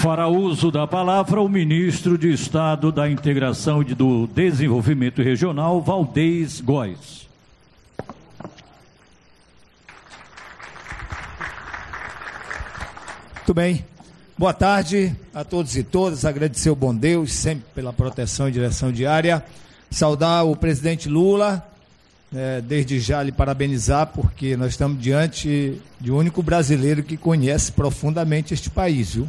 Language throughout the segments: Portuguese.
Fará uso da palavra o ministro de Estado da Integração e do Desenvolvimento Regional, Valdez Góes. Muito bem. Boa tarde a todos e todas. Agradecer o bom Deus, sempre pela proteção e direção diária. Saudar o presidente Lula, desde já lhe parabenizar, porque nós estamos diante de um único brasileiro que conhece profundamente este país, viu?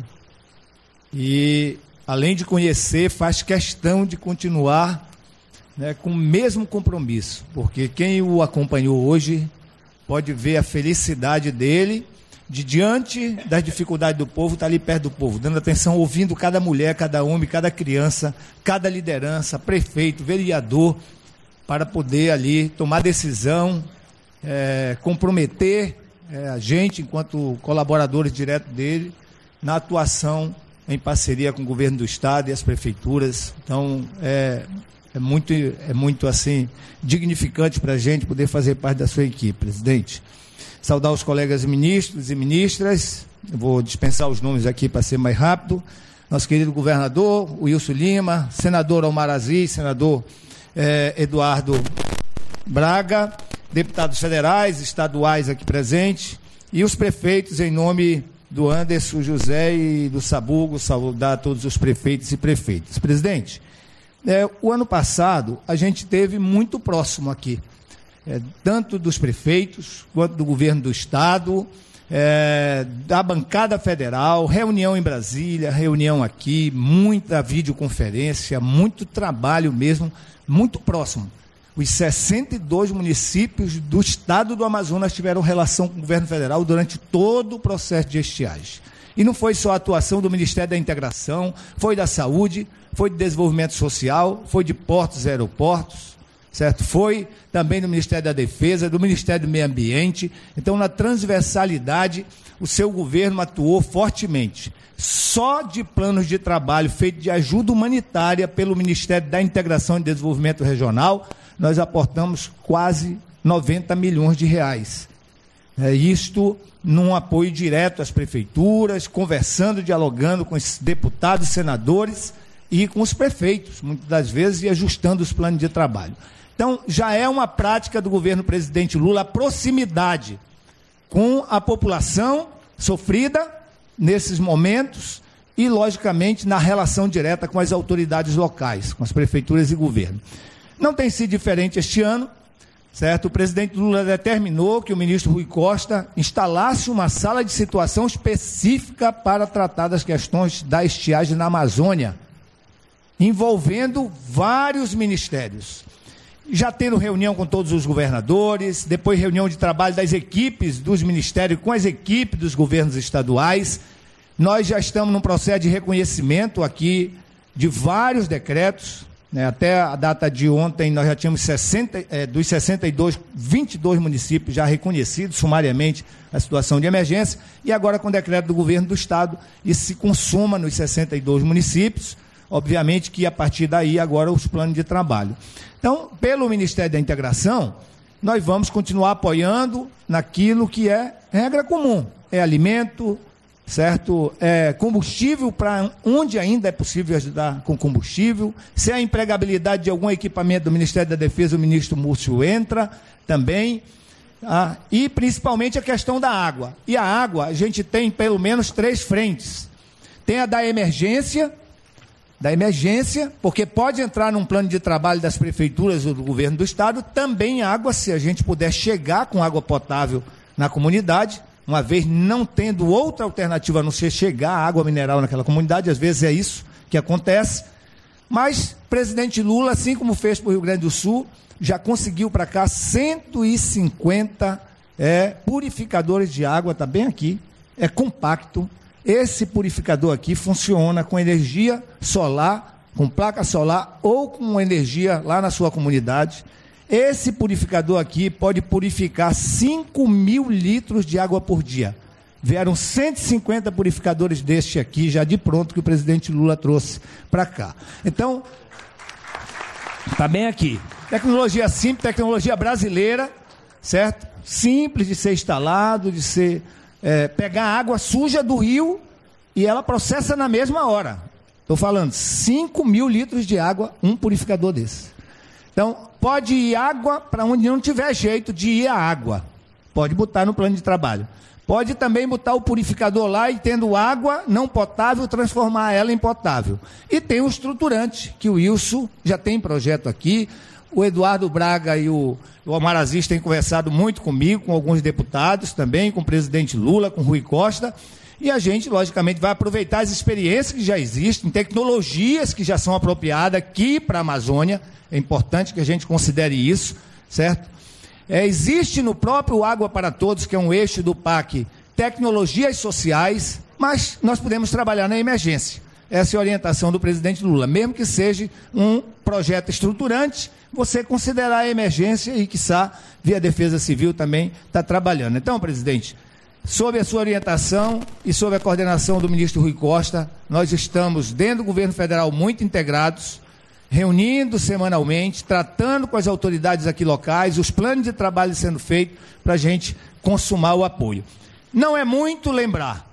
E, além de conhecer, faz questão de continuar, com o mesmo compromisso, porque quem o acompanhou hoje pode ver a felicidade dele de, diante das dificuldades do povo, estar ali perto do povo, dando atenção, ouvindo cada mulher, cada homem, cada criança, cada liderança, prefeito, vereador, para poder ali tomar decisão, comprometer a gente, enquanto colaboradores diretos dele, na atuação em parceria com o governo do Estado e as prefeituras. Então, é muito assim, dignificante para a gente poder fazer parte da sua equipe, presidente. Saudar os colegas ministros e ministras, eu vou dispensar os nomes aqui para ser mais rápido. Nosso querido governador, Wilson Lima, senador Omar Aziz, senador Eduardo Braga, deputados federais, estaduais aqui presentes, e os prefeitos, em nome do Anderson José e do Sabugo, saudar a todos os prefeitos e prefeitas. Presidente, o ano passado a gente teve muito próximo aqui, tanto dos prefeitos quanto do governo do Estado, da bancada federal, reunião em Brasília, reunião aqui, muita videoconferência, muito trabalho mesmo, muito próximo. Os 62 municípios do estado do Amazonas tiveram relação com o governo federal durante todo o processo de estiagem. E não foi só a atuação do Ministério da Integração, foi da Saúde, foi do Desenvolvimento Social, foi de Portos e Aeroportos, certo? Foi também do Ministério da Defesa, do Ministério do Meio Ambiente. Então, na transversalidade, o seu governo atuou fortemente. Só de planos de trabalho feitos de ajuda humanitária pelo Ministério da Integração e Desenvolvimento Regional, nós aportamos quase 90 milhões de reais. Isto num apoio direto às prefeituras, conversando, dialogando com os deputados, senadores e com os prefeitos, muitas das vezes, e ajustando os planos de trabalho. Então, já é uma prática do governo presidente Lula a proximidade com a população sofrida nesses momentos e, logicamente, na relação direta com as autoridades locais, com as prefeituras e governo. Não tem sido diferente este ano, certo? O presidente Lula determinou que o ministro Rui Costa instalasse uma sala de situação específica para tratar das questões da estiagem na Amazônia, envolvendo vários ministérios. Já tendo reunião com todos os governadores, depois reunião de trabalho das equipes dos ministérios com as equipes dos governos estaduais. Nós já estamos num processo de reconhecimento aqui de vários decretos, até a data de ontem nós já tínhamos 22 municípios já reconhecidos sumariamente a situação de emergência, e agora com o decreto do governo do Estado, isso se consuma nos 62 municípios, obviamente que a partir daí agora os planos de trabalho. Então, pelo Ministério da Integração, nós vamos continuar apoiando naquilo que é regra comum, é alimento, certo? É combustível para onde ainda é possível ajudar com combustível. Se é a empregabilidade de algum equipamento do Ministério da Defesa, o ministro Múcio entra também. E principalmente a questão da água. E a água, a gente tem pelo menos 3 frentes. Tem a da emergência, porque pode entrar num plano de trabalho das prefeituras ou do governo do Estado, também água, se a gente puder chegar com água potável na comunidade, uma vez não tendo outra alternativa a não ser chegar a água mineral naquela comunidade, às vezes é isso que acontece. Mas o presidente Lula, assim como fez para o Rio Grande do Sul, já conseguiu para cá 150 purificadores de água, está bem aqui, é compacto. Esse purificador aqui funciona com energia solar, com placa solar ou com energia lá na sua comunidade. Esse purificador aqui pode purificar 5.000 litros de água por dia. Vieram 150 purificadores deste aqui, já de pronto, que o presidente Lula trouxe para cá. Então, está bem aqui. Tecnologia simples, tecnologia brasileira, certo? Simples de ser instalado, de ser... pegar a água suja do rio e ela processa na mesma hora. Estou falando 5.000 litros de água, um purificador desse. Então, pode ir água para onde não tiver jeito de ir a água. Pode botar no plano de trabalho. Pode também botar o purificador lá e, tendo água não potável, transformar ela em potável. E tem o estruturante, que o Wilson já tem projeto aqui. O Eduardo Braga e o Omar Aziz têm conversado muito comigo, com alguns deputados também, com o presidente Lula, com o Rui Costa. E a gente, logicamente, vai aproveitar as experiências que já existem, tecnologias que já são apropriadas aqui para a Amazônia. É importante que a gente considere isso, certo? Existe no próprio Água para Todos, que é um eixo do PAC, tecnologias sociais, mas nós podemos trabalhar na emergência. Essa é a orientação do presidente Lula. Mesmo que seja um projeto estruturante, você considerar a emergência e, quiçá, via Defesa Civil também está trabalhando. Então, presidente, sob a sua orientação e sob a coordenação do ministro Rui Costa, nós estamos, dentro do governo federal, muito integrados, reunindo semanalmente, tratando com as autoridades aqui locais, os planos de trabalho sendo feitos para a gente consumar o apoio. Não é muito lembrar,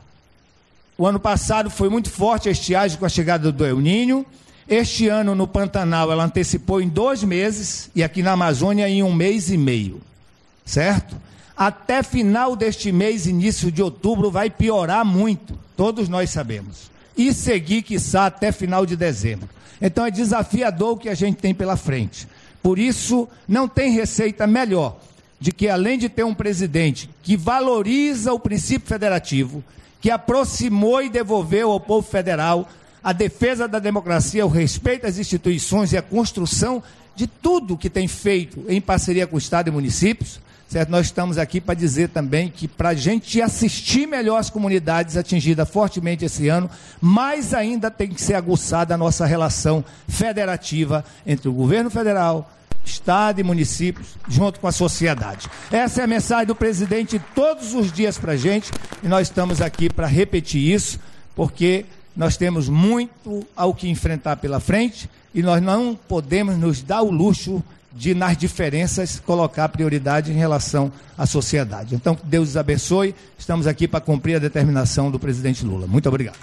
o ano passado foi muito forte a estiagem com a chegada do El Niño. Este ano no Pantanal ela antecipou em 2 meses e aqui na Amazônia em 1 mês e meio, certo? Até final deste mês, início de outubro, vai piorar muito, todos nós sabemos, e seguir, quiçá, até final de dezembro. Então é desafiador o que a gente tem pela frente. Por isso, não tem receita melhor de que, além de ter um presidente que valoriza o princípio federativo, que aproximou e devolveu ao povo federal a defesa da democracia, o respeito às instituições e a construção de tudo que tem feito em parceria com o Estado e municípios, certo? Nós estamos aqui para dizer também que, para a gente assistir melhor as comunidades atingidas fortemente esse ano, mais ainda tem que ser aguçada a nossa relação federativa entre o governo federal, Estado e municípios, junto com a sociedade. Essa é a mensagem do presidente todos os dias para a gente, e nós estamos aqui para repetir isso, porque nós temos muito ao que enfrentar pela frente, e nós não podemos nos dar o luxo de, nas diferenças, colocar prioridade em relação à sociedade. Então, que Deus os abençoe. Estamos aqui para cumprir a determinação do presidente Lula. Muito obrigado.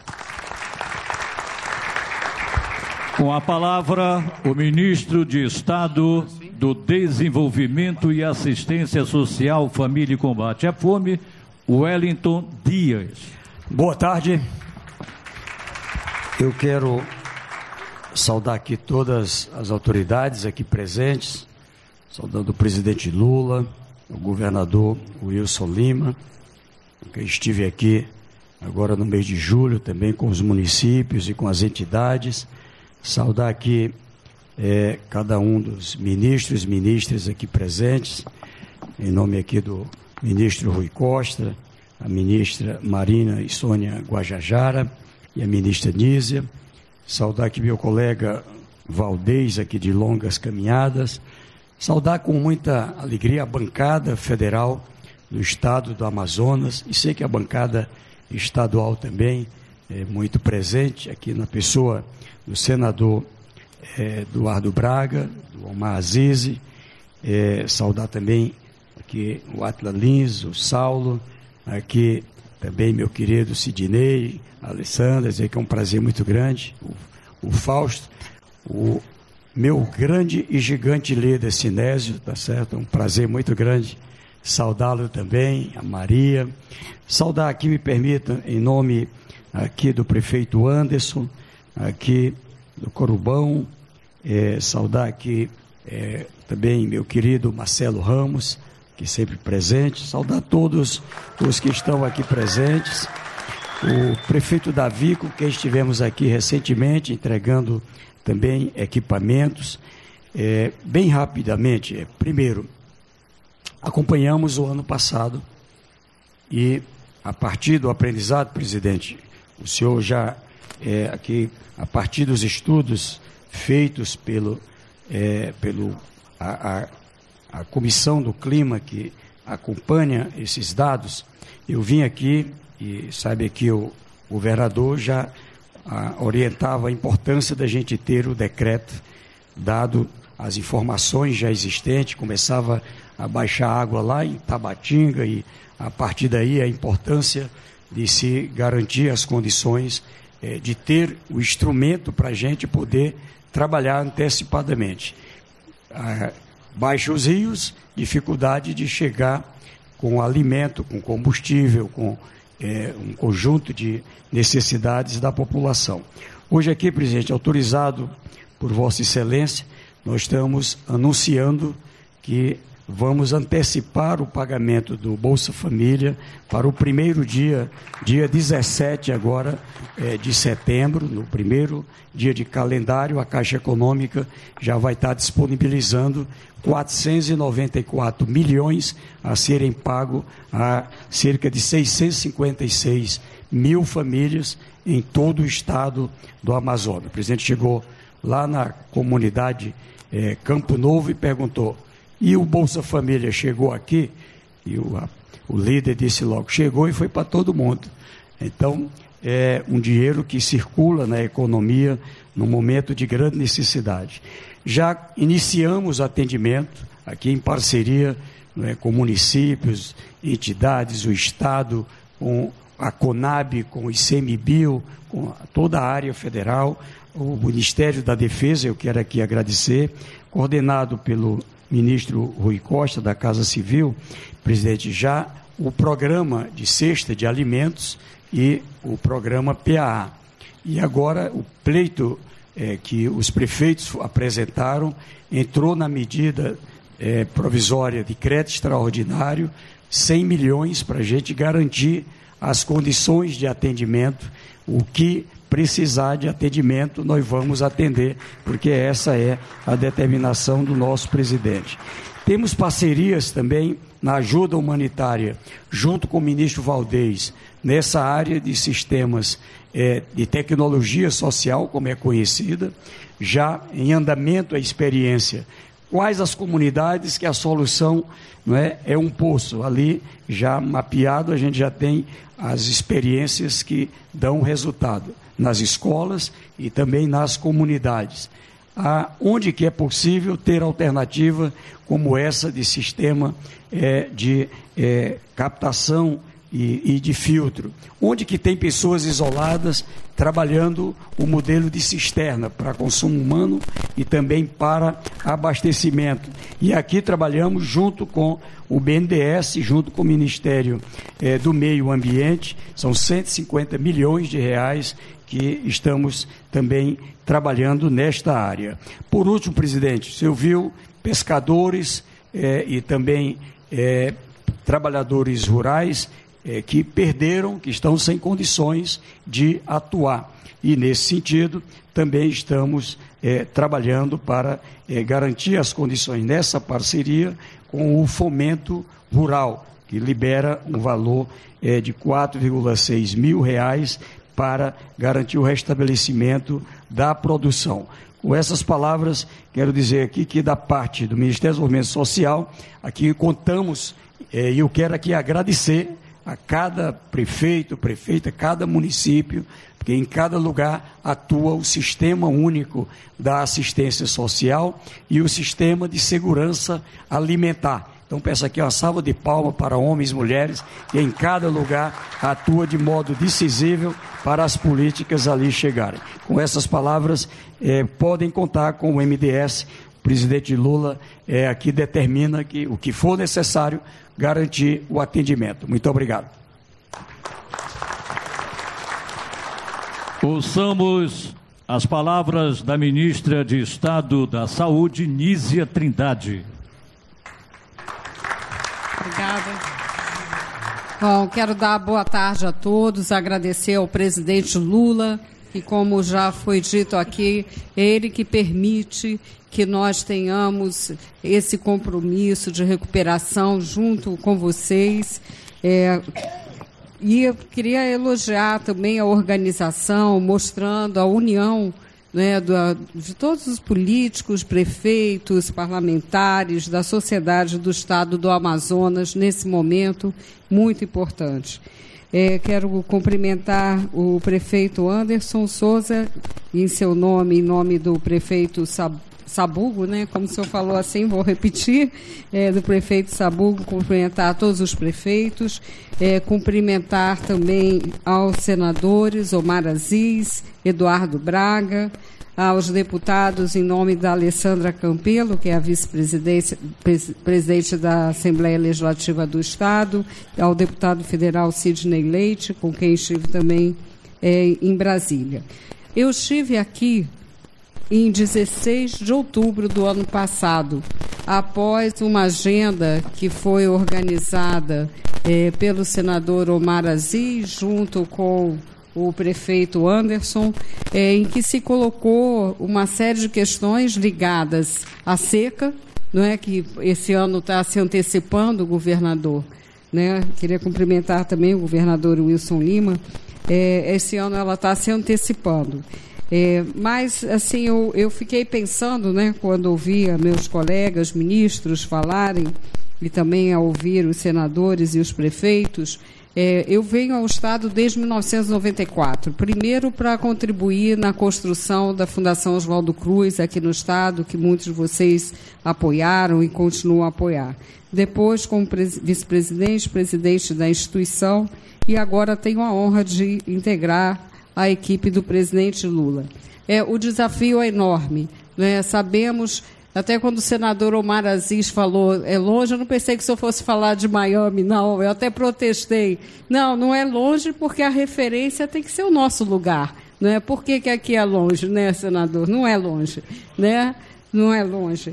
Com a palavra, o ministro de Estado do Desenvolvimento e Assistência Social, Família e Combate à Fome, Wellington Dias. Boa tarde. Eu quero saudar aqui todas as autoridades aqui presentes, saudando o presidente Lula, o governador Wilson Lima, que estive aqui agora no mês de julho também com os municípios e com as entidades, saudar aqui cada um dos ministros e ministras aqui presentes, em nome aqui do ministro Rui Costa, a ministra Marina e Sônia Guajajara e a ministra Nízia. Saudar aqui meu colega Valdez, aqui de Longas Caminhadas. Saudar com muita alegria a bancada federal do estado do Amazonas, e sei que a bancada estadual também é muito presente, aqui na pessoa do senador Eduardo Braga, do Omar Aziz. Saudar também aqui o Atla Lins, o Saulo, aqui também meu querido Sidney, a Alessandra, dizer que é um prazer muito grande, o Fausto, o meu grande e gigante líder Sinésio, tá certo? É um prazer muito grande saudá-lo também, a Maria. Saudar aqui, me permita, em nome aqui do prefeito Anderson, aqui do Corubão, saudar aqui também meu querido Marcelo Ramos, que sempre presente, saudar todos os que estão aqui presentes, o prefeito Davi, com quem estivemos aqui recentemente, entregando também equipamentos. Bem rapidamente, primeiro, acompanhamos o ano passado e, a partir do aprendizado, presidente, o senhor já, aqui, a partir dos estudos feitos a Comissão do Clima que acompanha esses dados, eu vim aqui e sabe que o governador já orientava a importância da gente ter o decreto, dado as informações já existentes, começava a baixar água lá em Tabatinga e a partir daí a importância de se garantir as condições de ter o instrumento para a gente poder trabalhar antecipadamente. Baixos rios, dificuldade de chegar com alimento, com combustível, com um conjunto de necessidades da população. Hoje aqui, presidente, autorizado por Vossa Excelência, nós estamos anunciando que vamos antecipar o pagamento do Bolsa Família para o primeiro dia 17 agora de setembro, no primeiro dia de calendário. A Caixa Econômica já vai estar disponibilizando 494 milhões a serem pagos a cerca de 656 mil famílias em todo o estado do Amazonas. O presidente chegou lá na comunidade Campo Novo e perguntou: e o Bolsa Família chegou aqui? E o líder disse logo: chegou e foi para todo mundo. Então, é um dinheiro que circula na economia num momento de grande necessidade. Já iniciamos atendimento aqui em parceria com municípios, entidades, o Estado, com a CONAB, com o ICMBio, com toda a área federal, o Ministério da Defesa. Eu quero aqui agradecer, coordenado pelo ministro Rui Costa, da Casa Civil, presidente, já o programa de cesta de alimentos e o programa PAA. E agora o pleito que os prefeitos apresentaram entrou na medida provisória de crédito extraordinário, 100 milhões para a gente garantir as condições de atendimento. O que precisar de atendimento, nós vamos atender, porque essa é a determinação do nosso presidente. Temos parcerias também na ajuda humanitária, junto com o ministro Valdez, nessa área de sistemas de tecnologia social, como é conhecida, já em andamento a experiência. Quais as comunidades que a solução é um poço? Ali, já mapeado, a gente já tem as experiências que dão resultado nas escolas e também nas comunidades. Onde que é possível ter alternativa como essa de sistema de captação e de filtro? Onde que tem pessoas isoladas trabalhando o modelo de cisterna para consumo humano e também para abastecimento. E aqui trabalhamos junto com o BNDES, junto com o Ministério do Meio Ambiente, são 150 milhões de reais que estamos também trabalhando nesta área. Por último, presidente, você ouviu pescadores e também trabalhadores rurais que perderam, que estão sem condições de atuar. E, nesse sentido, também estamos trabalhando para garantir as condições nessa parceria com o Fomento Rural, que libera um valor de 4,6 mil reais para garantir o restabelecimento da produção. Com essas palavras, quero dizer aqui que, da parte do Ministério do Desenvolvimento Social, aqui contamos, e eu quero aqui agradecer a cada prefeito, prefeita, cada município, porque em cada lugar atua o Sistema Único da Assistência Social e o Sistema de Segurança Alimentar. Então, peço aqui uma salva de palmas para homens e mulheres que em cada lugar atua de modo decisivo para as políticas ali chegarem. Com essas palavras, podem contar com o MDS. O presidente Lula aqui determina que o que for necessário, garantir o atendimento. Muito obrigado. Ouçamos as palavras da ministra de Estado da Saúde, Nízia Trindade. Obrigada. Bom, quero dar boa tarde a todos, agradecer ao presidente Lula, que, como já foi dito aqui, é ele que permite que nós tenhamos esse compromisso de recuperação junto com vocês. E eu queria elogiar também a organização, mostrando a união, de todos os políticos, prefeitos, parlamentares, da sociedade do estado do Amazonas, nesse momento muito importante. Quero cumprimentar o prefeito Anderson Souza, em seu nome, em nome do prefeito Sabugo, né? Como o senhor falou assim, vou repetir, do prefeito Sabugo, cumprimentar todos os prefeitos, cumprimentar também aos senadores Omar Aziz, Eduardo Braga, aos deputados em nome da Alessandra Campelo, que é a vice-presidente da Assembleia Legislativa do Estado, ao deputado federal Sidney Leite, com quem estive também em Brasília. Eu estive aqui em 16 de outubro do ano passado, após uma agenda que foi organizada pelo senador Omar Aziz, junto com o prefeito Anderson, em que se colocou uma série de questões ligadas à seca, não é, que esse ano está se antecipando, o governador, né? Queria cumprimentar também o governador Wilson Lima. Esse ano ela está se antecipando. Mas, assim, eu fiquei pensando, né, quando ouvia meus colegas ministros falarem, e também ao ouvir os senadores e os prefeitos, eu venho ao Estado desde 1994, primeiro para contribuir na construção da Fundação Oswaldo Cruz aqui no Estado, que muitos de vocês apoiaram e continuam a apoiar. Depois, como vice-presidente, presidente da instituição, e agora tenho a honra de integrar a equipe do presidente Lula. O desafio é enorme, né? Sabemos, até quando o senador Omar Aziz falou, é longe, eu não pensei que o senhor fosse falar de Miami, não, eu até protestei. Não é longe porque a referência tem que ser o nosso lugar, não é? Por que aqui é longe, né, senador? Não é longe, né? Não é longe.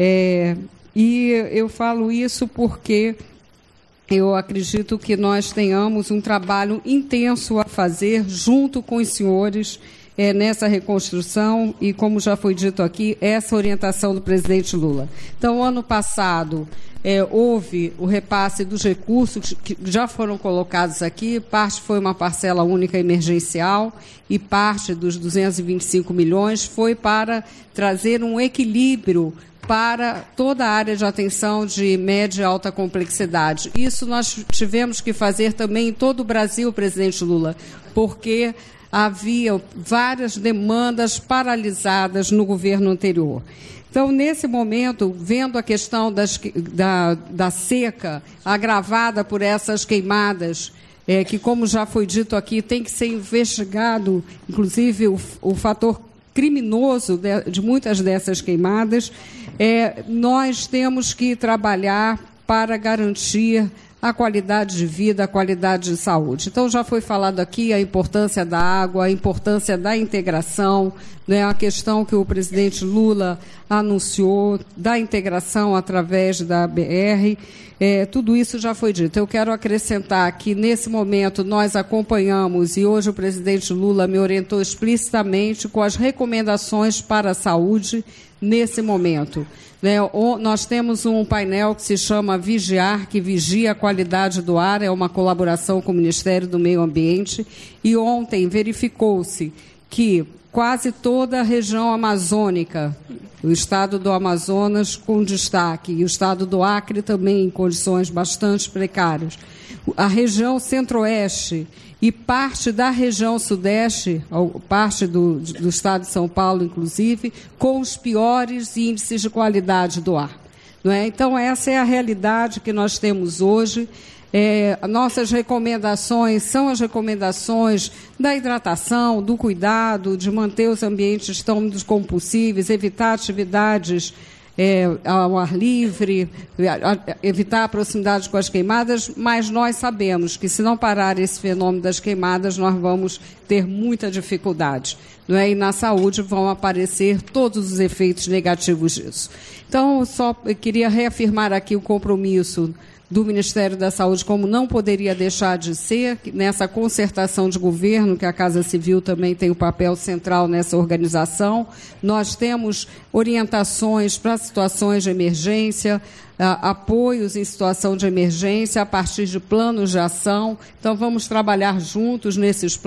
E eu falo isso porque eu acredito que nós tenhamos um trabalho intenso a fazer junto com os senhores nessa reconstrução e, como já foi dito aqui, essa orientação do presidente Lula. Então, ano passado, houve o repasse dos recursos que já foram colocados aqui, parte foi uma parcela única emergencial e parte dos 225 milhões foi para trazer um equilíbrio para toda a área de atenção de média e alta complexidade. Isso nós tivemos que fazer também em todo o Brasil, presidente Lula, porque havia várias demandas paralisadas no governo anterior. Então, nesse momento, vendo a questão da seca agravada por essas queimadas, que, como já foi dito aqui, tem que ser investigado, inclusive, o fator criminoso de muitas dessas queimadas, nós temos que trabalhar para garantir a qualidade de vida, a qualidade de saúde. Então, já foi falado aqui a importância da água, a importância da integração, né, a questão que o presidente Lula anunciou, da integração através da BR, tudo isso já foi dito. Eu quero acrescentar que, nesse momento, nós acompanhamos, e hoje o presidente Lula me orientou explicitamente com as recomendações para a saúde nesse momento. Nós temos um painel que se chama Vigiar, que vigia a qualidade do ar, é uma colaboração com o Ministério do Meio Ambiente, e ontem verificou-se que quase toda a região amazônica, o estado do Amazonas com destaque, e o estado do Acre também em condições bastante precárias, a região centro-oeste e parte da região sudeste, parte do estado de São Paulo, inclusive, com os piores índices de qualidade do ar. Não é? Então, essa é a realidade que nós temos hoje. Nossas recomendações são as recomendações da hidratação, do cuidado, de manter os ambientes tão compulsíveis, evitar atividades ao ar livre, evitar a proximidade com as queimadas, mas nós sabemos que, se não parar esse fenômeno das queimadas, nós vamos ter muita dificuldade, não é? E na saúde vão aparecer todos os efeitos negativos disso. Então, eu queria reafirmar aqui o compromisso do Ministério da Saúde, como não poderia deixar de ser, nessa concertação de governo, que a Casa Civil também tem um papel central nessa organização. Nós temos orientações para situações de emergência, apoios em situação de emergência a partir de planos de ação. Então, vamos trabalhar juntos nesses planos.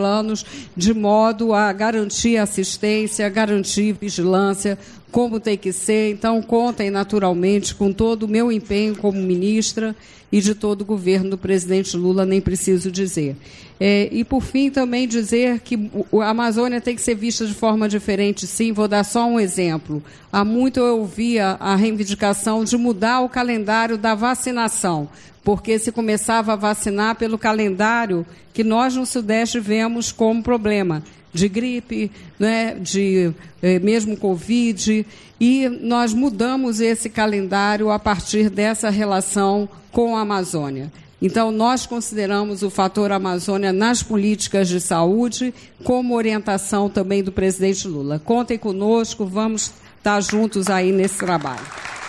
de modo a garantir assistência, garantir vigilância, como tem que ser. Então, contem naturalmente com todo o meu empenho como ministra e de todo o governo do presidente Lula, nem preciso dizer. E, por fim, também dizer que a Amazônia tem que ser vista de forma diferente, sim. Vou dar só um exemplo. Há muito eu ouvia a reivindicação de mudar o calendário da vacinação, porque se começava a vacinar pelo calendário que nós no Sudeste vemos como problema, de gripe, né, de mesmo Covid, e nós mudamos esse calendário a partir dessa relação com a Amazônia. Então, nós consideramos o fator Amazônia nas políticas de saúde como orientação também do presidente Lula. Contem conosco, vamos estar juntos aí nesse trabalho.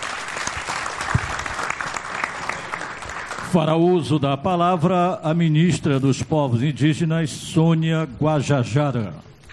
Fará uso da palavra a ministra dos Povos Indígenas, Sônia Guajajara.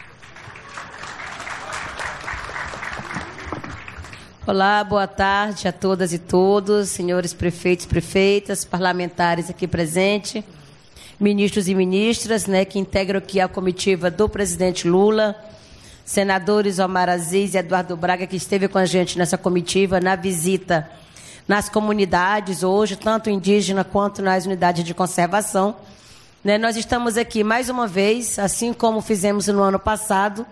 Olá, boa tarde a todas e todos, senhores prefeitos, prefeitas, parlamentares aqui presentes, ministros e ministras, né, que integram aqui a comitiva do presidente Lula, senadores Omar Aziz e Eduardo Braga, que esteve com a gente nessa comitiva, na visita nas comunidades hoje, tanto indígena quanto nas unidades de conservação. Né, nós estamos aqui mais uma vez, assim como fizemos no ano passado,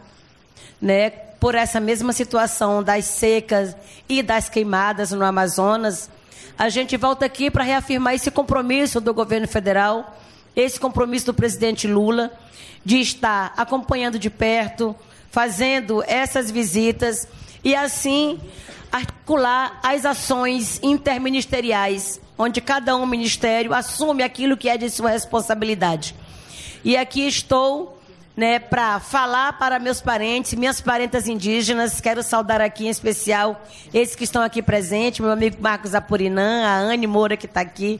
né, por essa mesma situação das secas e das queimadas no Amazonas. A gente volta aqui para reafirmar esse compromisso do governo federal, esse compromisso do presidente Lula, de estar acompanhando de perto, fazendo essas visitas e, assim, articular as ações interministeriais, onde cada um ministério assume aquilo que é de sua responsabilidade. E aqui estou, né, para falar para meus parentes, minhas parentas indígenas. Quero saudar aqui em especial esses que estão aqui presentes, meu amigo Marcos Apurinã, a Anne Moura que está aqui,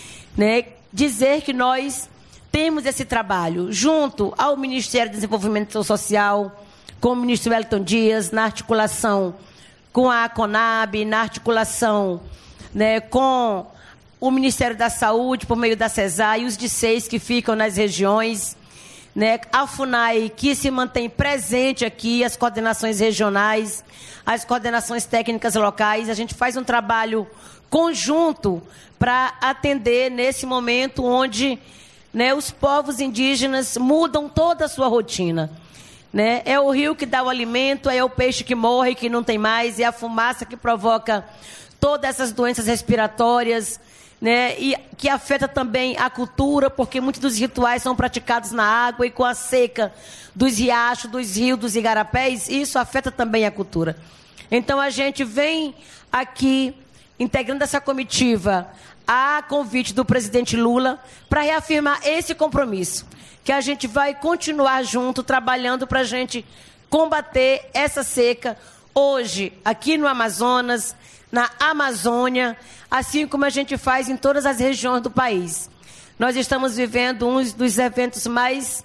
né, dizer que nós temos esse trabalho junto ao Ministério do Desenvolvimento Social, com o ministro Wellington Dias, na articulação com a CONAB, na articulação, né, com o Ministério da Saúde, por meio da CESAR, e os DICEIs que ficam nas regiões, né, a FUNAI, que se mantém presente aqui, as coordenações regionais, as coordenações técnicas locais. A gente faz um trabalho conjunto para atender nesse momento onde, né, os povos indígenas mudam toda a sua rotina. Né? É o rio que dá o alimento, é o peixe que morre, que não tem mais, é a fumaça que provoca todas essas doenças respiratórias, né? E que afeta também a cultura, porque muitos dos rituais são praticados na água, e com a seca dos riachos, dos rios, dos igarapés, isso afeta também a cultura. Então a gente vem aqui integrando essa comitiva a convite do presidente Lula para reafirmar esse compromisso, que a gente vai continuar junto, trabalhando para a gente combater essa seca hoje, aqui no Amazonas, na Amazônia, assim como a gente faz em todas as regiões do país. Nós estamos vivendo um dos eventos mais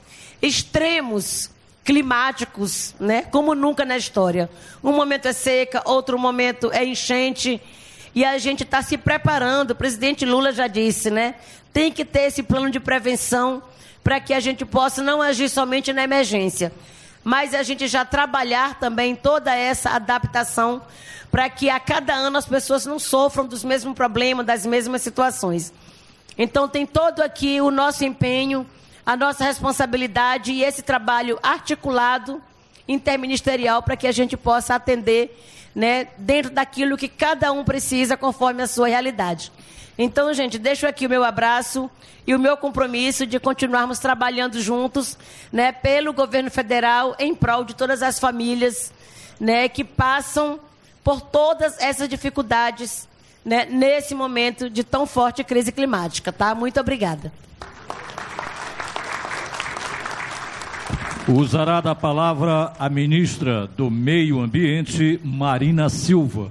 extremos climáticos, né, como nunca na história. Um momento é seca, outro momento é enchente, e a gente está se preparando. O presidente Lula já disse, né, tem que ter esse plano de prevenção para que a gente possa não agir somente na emergência, mas a gente já trabalhar também toda essa adaptação para que a cada ano as pessoas não sofram dos mesmos problemas, das mesmas situações. Então tem todo aqui o nosso empenho, a nossa responsabilidade e esse trabalho articulado, interministerial, para que a gente possa atender, né, dentro daquilo que cada um precisa, conforme a sua realidade. Então, gente, deixo aqui o meu abraço e o meu compromisso de continuarmos trabalhando juntos, né, pelo governo federal, em prol de todas as famílias, né, que passam por todas essas dificuldades, né, nesse momento de tão forte crise climática, tá? Muito obrigada. Usará da palavra a ministra do Meio Ambiente, Marina Silva.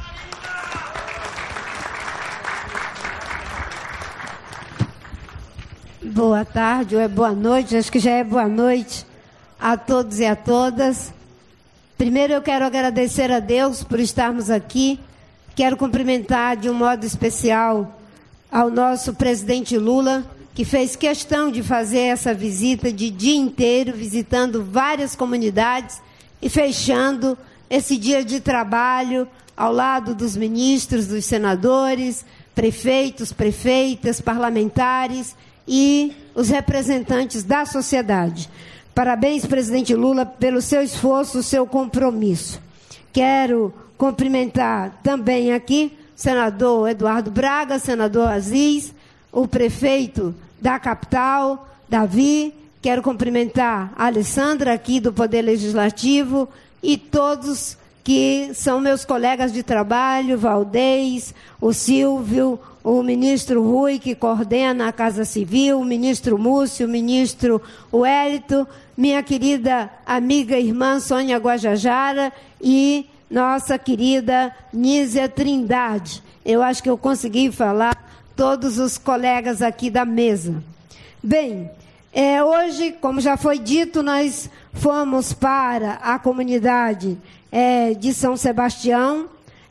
Boa tarde, ou é boa noite, acho que já é boa noite a todos e a todas. Primeiro eu quero agradecer a Deus por estarmos aqui. Quero cumprimentar de um modo especial ao nosso presidente Lula, que fez questão de fazer essa visita de dia inteiro, visitando várias comunidades e fechando esse dia de trabalho ao lado dos ministros, dos senadores, prefeitos, prefeitas, parlamentares e os representantes da sociedade. Parabéns, presidente Lula, pelo seu esforço, seu compromisso. Quero cumprimentar também aqui o senador Eduardo Braga, senador Aziz, o prefeito da capital, Davi. Quero cumprimentar a Alessandra aqui do Poder Legislativo e todos que são meus colegas de trabalho, Valdez, o Silvio, o ministro Rui, que coordena a Casa Civil, o ministro Múcio, o ministro Wellington, minha querida amiga e irmã Sônia Guajajara e nossa querida Nízia Trindade. Eu acho que eu consegui falar todos os colegas aqui da mesa. Bem, hoje, como já foi dito, nós fomos para a comunidade de São Sebastião,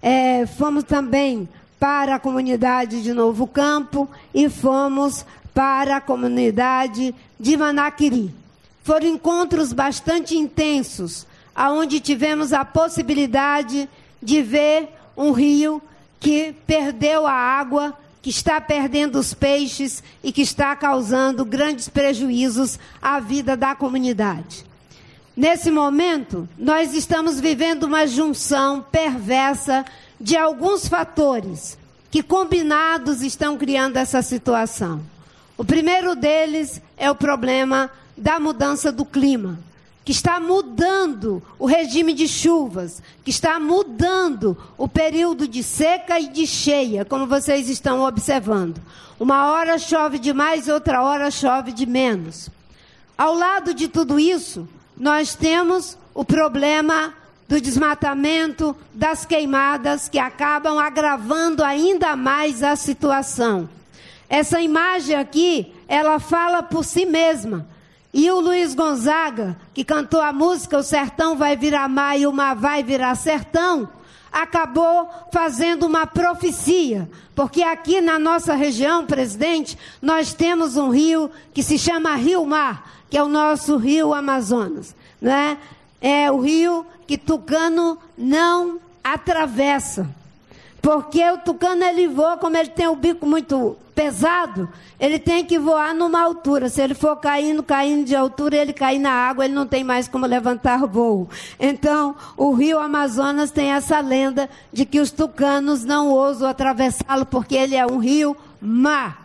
fomos também para a comunidade de Novo Campo e fomos para a comunidade de Manaquiri. Foram encontros bastante intensos, onde tivemos a possibilidade de ver um rio que perdeu a água, que está perdendo os peixes e que está causando grandes prejuízos à vida da comunidade. Nesse momento, nós estamos vivendo uma junção perversa de alguns fatores que, combinados, estão criando essa situação. O primeiro deles é o problema da mudança do clima, que está mudando o regime de chuvas, que está mudando o período de seca e de cheia, como vocês estão observando. Uma hora chove demais, outra hora chove de menos. Ao lado de tudo isso, nós temos o problema do desmatamento, das queimadas, que acabam agravando ainda mais a situação. Essa imagem aqui, ela fala por si mesma. E o Luiz Gonzaga, que cantou a música O Sertão Vai Virar Mar e o Mar Vai Virar Sertão, acabou fazendo uma profecia. Porque aqui na nossa região, presidente, nós temos um rio que se chama Rio Mar, que é o nosso rio Amazonas, né? É o rio que tucano não atravessa. Porque o tucano, ele voa, como ele tem o bico muito pesado, ele tem que voar numa altura. Se ele for caindo de altura, ele cair na água, ele não tem mais como levantar voo. Então, o rio Amazonas tem essa lenda de que os tucanos não ousam atravessá-lo, porque ele é um rio-mar.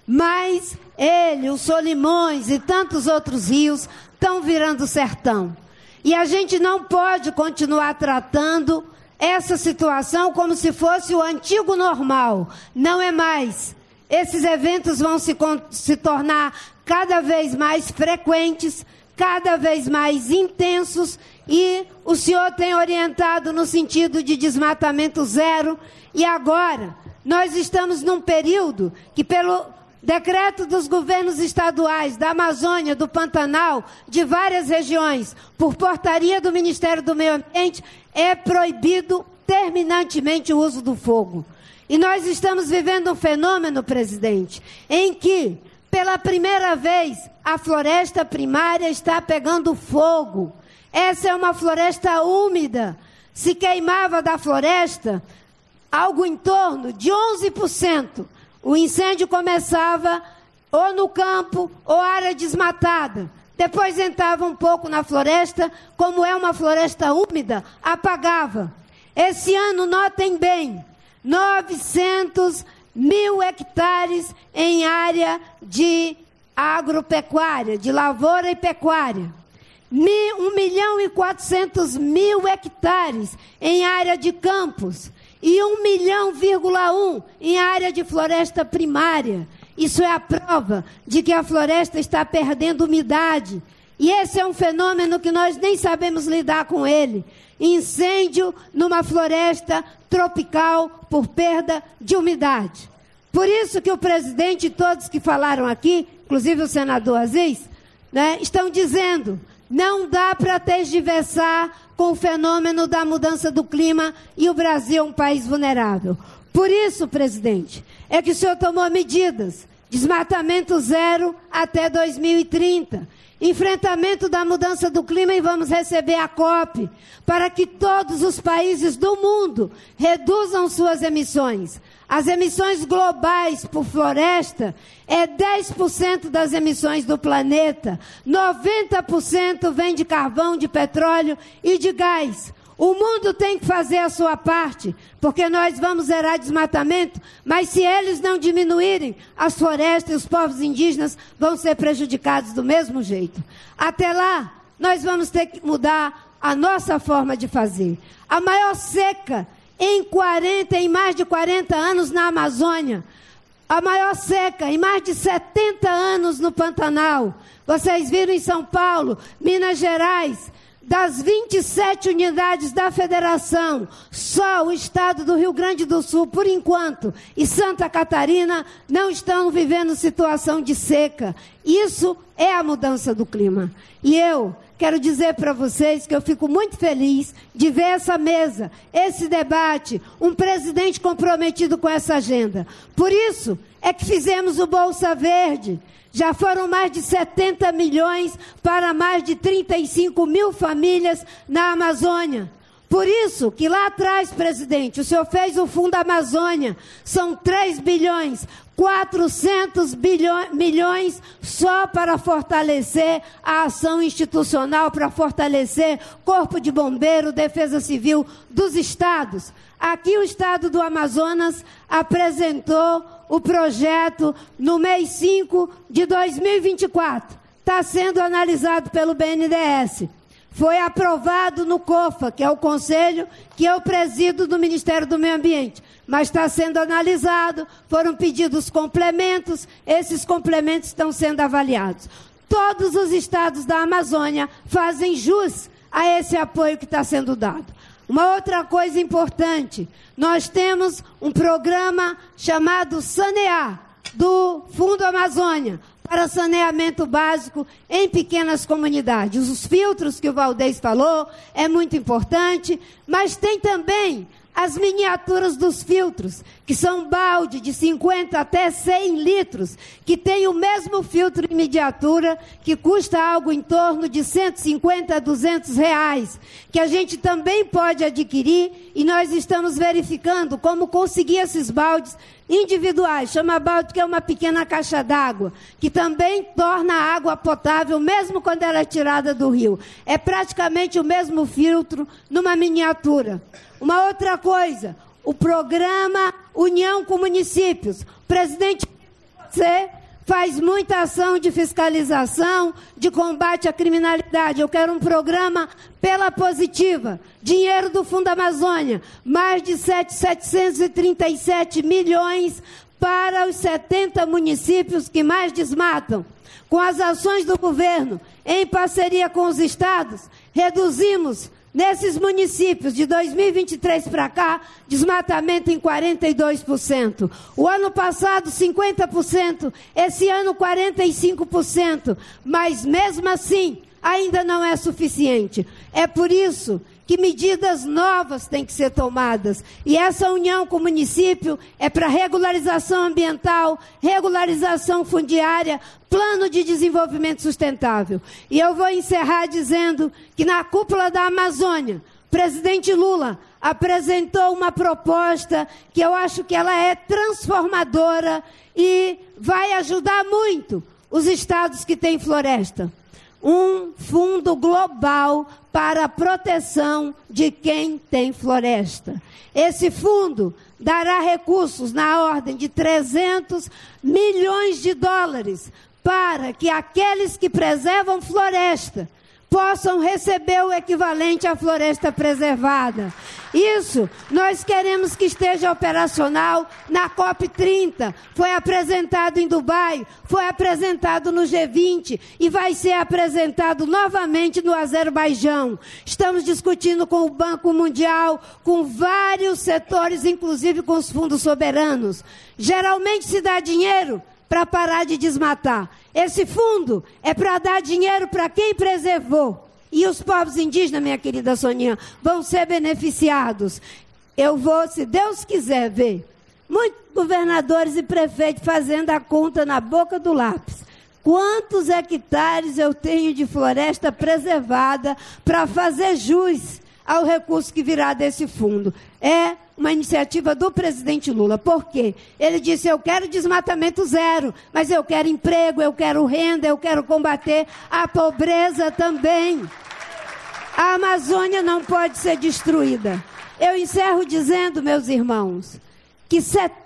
Mas ele, o Solimões e tantos outros rios estão virando sertão. E a gente não pode continuar tratando essa situação como se fosse o antigo normal. Não é mais. Esses eventos vão se tornar cada vez mais frequentes, cada vez mais intensos, e o senhor tem orientado no sentido de desmatamento zero. E agora, nós estamos num período que, pelo decreto dos governos estaduais, da Amazônia, do Pantanal, de várias regiões, por portaria do Ministério do Meio Ambiente, é proibido terminantemente o uso do fogo. E nós estamos vivendo um fenômeno, presidente, em que, pela primeira vez, a floresta primária está pegando fogo. Essa é uma floresta úmida. Se queimava da floresta algo em torno de 11%. O incêndio começava ou no campo ou área desmatada. Depois entrava um pouco na floresta, como é uma floresta úmida, apagava. Esse ano, notem bem, 900 mil hectares em área de agropecuária, de lavoura e pecuária. 1.400.000 hectares em área de campos. E 1,1 milhão em área de floresta primária. Isso é a prova de que a floresta está perdendo umidade. E esse é um fenômeno que nós nem sabemos lidar com ele. Incêndio numa floresta tropical por perda de umidade. Por isso que o presidente e todos que falaram aqui, inclusive o senador Aziz, né, estão dizendo: não dá para tergiversar com o fenômeno da mudança do clima e o Brasil é um país vulnerável. Por isso, presidente, é que o senhor tomou medidas desmatamento zero até 2030. Enfrentamento da mudança do clima e vamos receber a COP para que todos os países do mundo reduzam suas emissões. As emissões globais por floresta é 10% das emissões do planeta. 90% vem de carvão, de petróleo e de gás. O mundo tem que fazer a sua parte, porque nós vamos zerar desmatamento, mas se eles não diminuírem, as florestas e os povos indígenas vão ser prejudicados do mesmo jeito. Até lá, nós vamos ter que mudar a nossa forma de fazer. A maior seca em mais de 40 anos na Amazônia. A maior seca em mais de 70 anos no Pantanal. Vocês viram em São Paulo, Minas Gerais. Das 27 unidades da federação, só o estado do Rio Grande do Sul, por enquanto, e Santa Catarina não estão vivendo situação de seca. Isso é a mudança do clima. E eu quero dizer para vocês que eu fico muito feliz de ver essa mesa, esse debate, um presidente comprometido com essa agenda. Por isso é que fizemos o Bolsa Verde. Já foram mais de 70 milhões para mais de 35 mil famílias na Amazônia. Por isso que lá atrás, presidente, o senhor fez o Fundo Amazônia. São 3 bilhões, 400 milhões só para fortalecer a ação institucional, para fortalecer Corpo de Bombeiro, Defesa Civil dos estados. Aqui o estado do Amazonas apresentou o projeto no mês 5 de 2024. Está sendo analisado pelo BNDES. Foi aprovado no COFA, que é o conselho que eu presido do Ministério do Meio Ambiente. Mas está sendo analisado, foram pedidos complementos, esses complementos estão sendo avaliados. Todos os estados da Amazônia fazem jus a esse apoio que está sendo dado. Uma outra coisa importante, nós temos um programa chamado Sanear, do Fundo Amazônia, para saneamento básico em pequenas comunidades. Os filtros que o Valdez falou é muito importante, mas tem também as miniaturas dos filtros, que são balde de 50 até 100 litros, que tem o mesmo filtro em miniatura, que custa algo em torno de 150 a 200 reais, que a gente também pode adquirir, e nós estamos verificando como conseguir esses baldes individuais. Chama balde, que é uma pequena caixa d'água, que também torna a água potável, mesmo quando ela é tirada do rio. É praticamente o mesmo filtro numa miniatura. Uma outra coisa, o programa União com Municípios. O presidente, você faz muita ação de fiscalização, de combate à criminalidade. Eu quero um programa pela positiva. Dinheiro do Fundo Amazônia, mais de 737 milhões para os 70 municípios que mais desmatam. Com as ações do governo, em parceria com os estados, reduzimos nesses municípios, de 2023 para cá, desmatamento em 42%. O ano passado, 50%. Esse ano, 45%. Mas, mesmo assim, ainda não é suficiente. É por isso que medidas novas têm que ser tomadas. E essa união com o município é para regularização ambiental, regularização fundiária, plano de desenvolvimento sustentável. E eu vou encerrar dizendo que na cúpula da Amazônia, o presidente Lula apresentou uma proposta que eu acho que ela é transformadora e vai ajudar muito os estados que têm floresta. Um fundo global para a proteção de quem tem floresta. Esse fundo dará recursos na ordem de 300 milhões de dólares para que aqueles que preservam floresta possam receber o equivalente à floresta preservada. Isso nós queremos que esteja operacional na COP30. Foi apresentado em Dubai, foi apresentado no G20 e vai ser apresentado novamente no Azerbaijão. Estamos discutindo com o Banco Mundial, com vários setores, inclusive com os fundos soberanos. Geralmente se dá dinheiro para parar de desmatar. Esse fundo é para dar dinheiro para quem preservou. E os povos indígenas, minha querida Soninha, vão ser beneficiados. Eu vou, se Deus quiser, ver muitos governadores e prefeitos fazendo a conta na boca do lápis. Quantos hectares eu tenho de floresta preservada para fazer jus ao recurso que virá desse fundo? É uma iniciativa do presidente Lula. Por quê? Ele disse, eu quero desmatamento zero, mas eu quero emprego, eu quero renda, eu quero combater a pobreza também. A Amazônia não pode ser destruída. Eu encerro dizendo, meus irmãos, que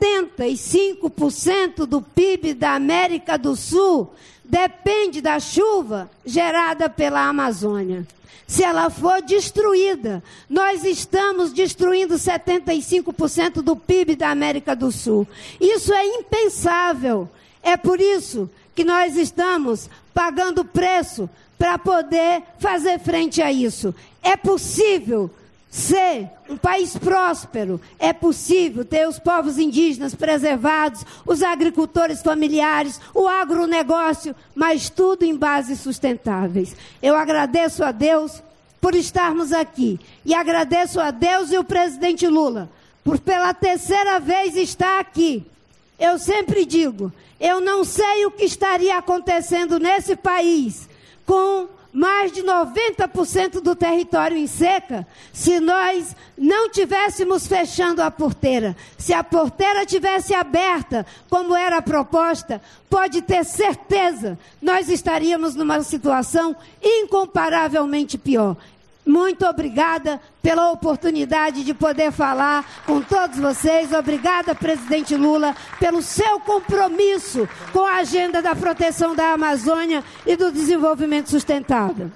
75% do PIB da América do Sul depende da chuva gerada pela Amazônia. Se ela for destruída, nós estamos destruindo 75% do PIB da América do Sul. Isso é impensável. É por isso que nós estamos pagando preço para poder fazer frente a isso. É possível ser um país próspero, é possível ter os povos indígenas preservados, os agricultores familiares, o agronegócio, mas tudo em bases sustentáveis. Eu agradeço a Deus por estarmos aqui e agradeço a Deus e o presidente Lula por pela terceira vez estar aqui. Eu sempre digo, eu não sei o que estaria acontecendo nesse país com mais de 90% do território em seca, se nós não tivéssemos fechando a porteira. Se a porteira tivesse aberta, como era a proposta, pode ter certeza, nós estaríamos numa situação incomparavelmente pior. Muito obrigada pela oportunidade de poder falar com todos vocês. Obrigada, presidente Lula, pelo seu compromisso com a agenda da proteção da Amazônia e do desenvolvimento sustentável.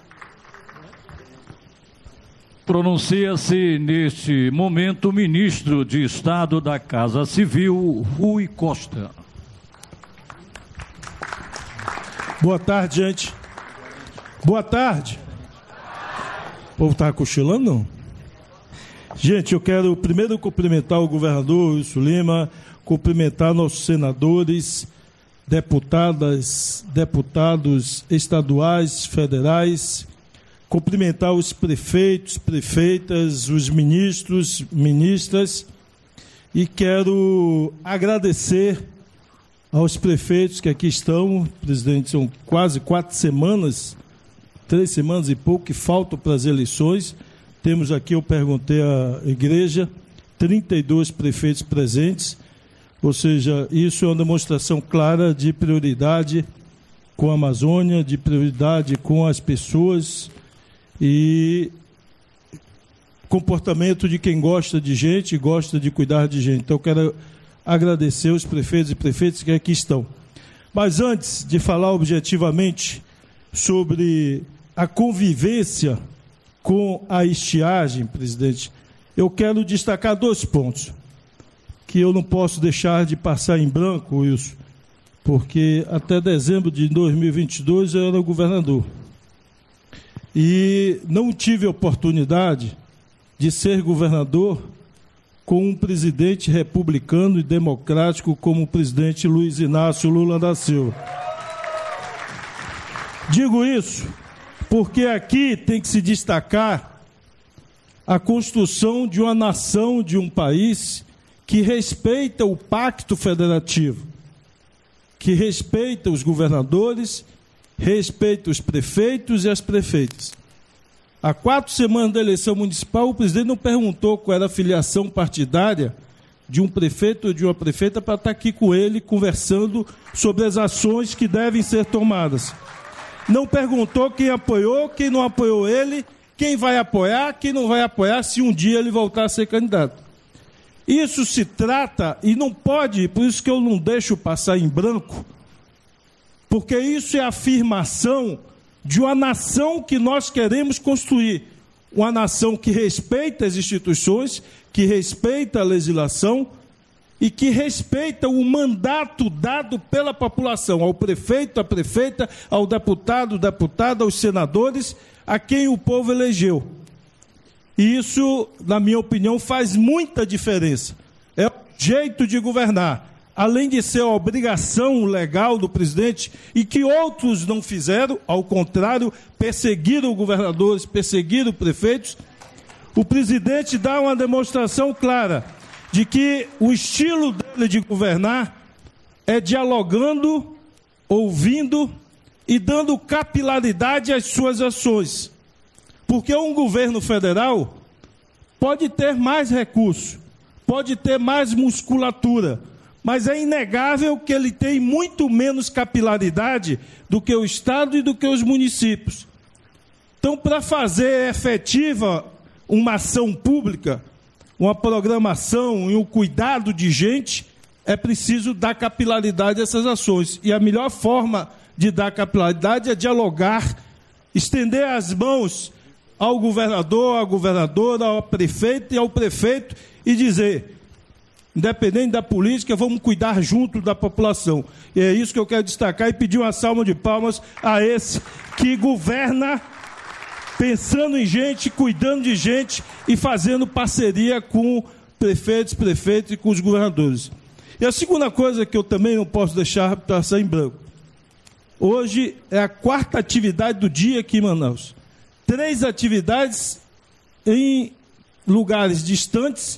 Pronuncia-se neste momento o ministro de Estado da Casa Civil, Rui Costa. Boa tarde, gente. Boa tarde. O povo está cochilando, não? Gente, eu quero primeiro cumprimentar o governador Wilson Lima, cumprimentar nossos senadores, deputados estaduais, federais, cumprimentar os prefeitos, prefeitas, os ministros, ministras, e quero agradecer aos prefeitos que aqui estão. Presidente, são quase 4 semanas, 3 semanas e pouco que faltam para as eleições. Temos aqui, eu perguntei à igreja, 32 prefeitos presentes, ou seja, isso é uma demonstração clara de prioridade com a Amazônia, de prioridade com as pessoas e comportamento de quem gosta de gente, gosta de cuidar de gente. Então, eu quero agradecer os prefeitos e prefeitas que aqui estão. Mas antes de falar objetivamente sobre a convivência com a estiagem, presidente, eu quero destacar 2 pontos que eu não posso deixar de passar em branco, Wilson, porque até dezembro de 2022 eu era governador e não tive oportunidade de ser governador com um presidente republicano e democrático como o presidente Luiz Inácio Lula da Silva. Digo isso porque aqui tem que se destacar a construção de uma nação, de um país que respeita o pacto federativo, que respeita os governadores, respeita os prefeitos e as prefeitas. Há 4 semanas da eleição municipal, o presidente não perguntou qual era a filiação partidária de um prefeito ou de uma prefeita para estar aqui com ele, conversando sobre as ações que devem ser tomadas. Não perguntou quem apoiou, quem não apoiou ele, quem vai apoiar, quem não vai apoiar, se um dia ele voltar a ser candidato. Isso se trata, e não pode, por isso que eu não deixo passar em branco, porque isso é a afirmação de uma nação que nós queremos construir. Uma nação que respeita as instituições, que respeita a legislação e que respeita o mandato dado pela população, ao prefeito, à prefeita, ao deputado, deputada, aos senadores, a quem o povo elegeu. E isso, na minha opinião, faz muita diferença. É o jeito de governar. Além de ser a obrigação legal do presidente, e que outros não fizeram, ao contrário, perseguiram governadores, perseguiram prefeitos, o presidente dá uma demonstração clara de que o estilo dele de governar é dialogando, ouvindo e dando capilaridade às suas ações. Porque um governo federal pode ter mais recursos, pode ter mais musculatura, mas é inegável que ele tem muito menos capilaridade do que o Estado e do que os municípios. Então, para fazer efetiva uma ação pública, uma programação e um cuidado de gente, é preciso dar capilaridade a essas ações. E a melhor forma de dar capilaridade é dialogar, estender as mãos ao governador, à governadora, ao prefeito e ao prefeito e dizer, independente da política, vamos cuidar junto da população. E é isso que eu quero destacar e pedir uma salva de palmas a esse que governa pensando em gente, cuidando de gente e fazendo parceria com prefeitos e com os governadores. E a segunda coisa que eu também não posso deixar passar em branco. Hoje é a 4ª atividade do dia aqui em Manaus. 3 atividades em lugares distantes,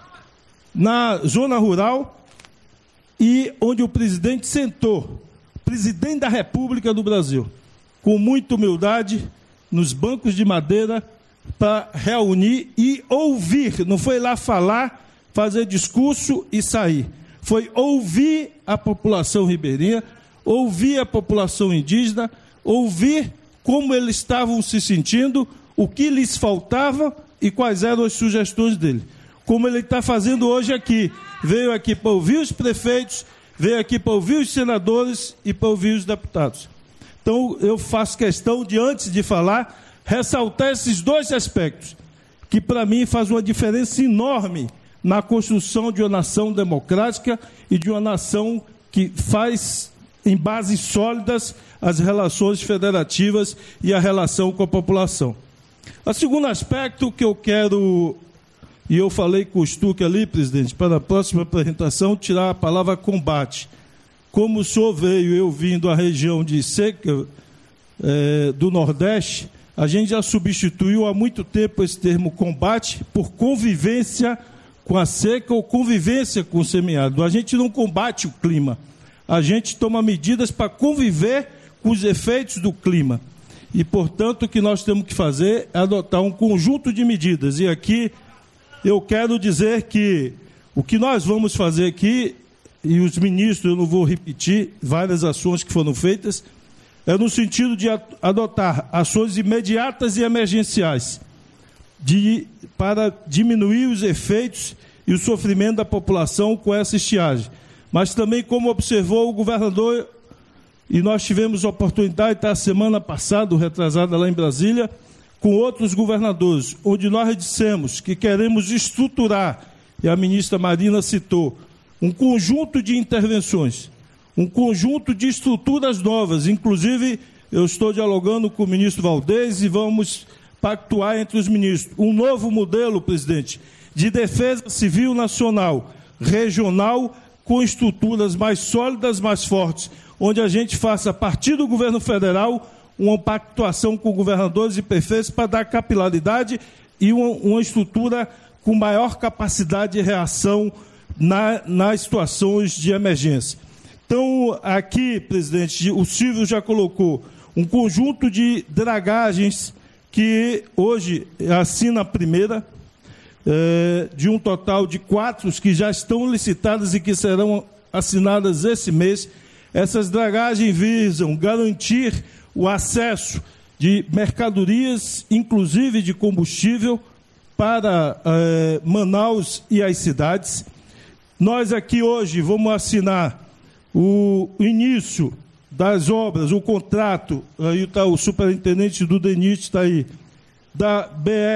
na zona rural, e onde o presidente sentou, presidente da República do Brasil, com muita humildade, nos bancos de madeira, para reunir e ouvir. Não foi lá falar, fazer discurso e sair. Foi ouvir a população ribeirinha, ouvir a população indígena, ouvir como eles estavam se sentindo, o que lhes faltava e quais eram as sugestões dele. Como ele está fazendo hoje aqui. Veio aqui para ouvir os prefeitos, veio aqui para ouvir os senadores e para ouvir os deputados. Então, eu faço questão de, antes de falar, ressaltar esses 2 aspectos, que para mim faz uma diferença enorme na construção de uma nação democrática e de uma nação que faz, em bases sólidas, as relações federativas e a relação com a população. O segundo aspecto que eu quero, e eu falei com o Stuck ali, presidente, para a próxima apresentação, tirar a palavra combate. Como o senhor veio, eu vim da região de seca do Nordeste, a gente já substituiu há muito tempo esse termo combate por convivência com a seca ou convivência com o semiárido. A gente não combate o clima, a gente toma medidas para conviver com os efeitos do clima. E, portanto, o que nós temos que fazer é adotar um conjunto de medidas. E aqui eu quero dizer que o que nós vamos fazer aqui, e os ministros, eu não vou repetir várias ações que foram feitas, é no sentido de adotar ações imediatas e emergenciais para diminuir os efeitos e o sofrimento da população com essa estiagem. Mas também, como observou o governador, e nós tivemos a oportunidade de estar a semana passada, retrasada lá em Brasília, com outros governadores, onde nós dissemos que queremos estruturar, e a ministra Marina citou, um conjunto de intervenções, um conjunto de estruturas novas. Inclusive, eu estou dialogando com o ministro Valdez e vamos pactuar entre os ministros um novo modelo, presidente, de defesa civil nacional, regional, com estruturas mais sólidas, mais fortes, onde a gente faça, a partir do governo federal, uma pactuação com governadores e prefeitos para dar capilaridade e uma estrutura com maior capacidade de reação nas situações de emergência. Então, aqui, presidente, o Silvio já colocou um conjunto de dragagens que hoje assina a primeira, de um total de 4 que já estão licitadas e que serão assinadas esse mês. Essas dragagens visam garantir o acesso de mercadorias, inclusive de combustível, para Manaus e as cidades. Nós aqui hoje vamos assinar o início das obras, o contrato, aí está o superintendente do DENIT, está aí, da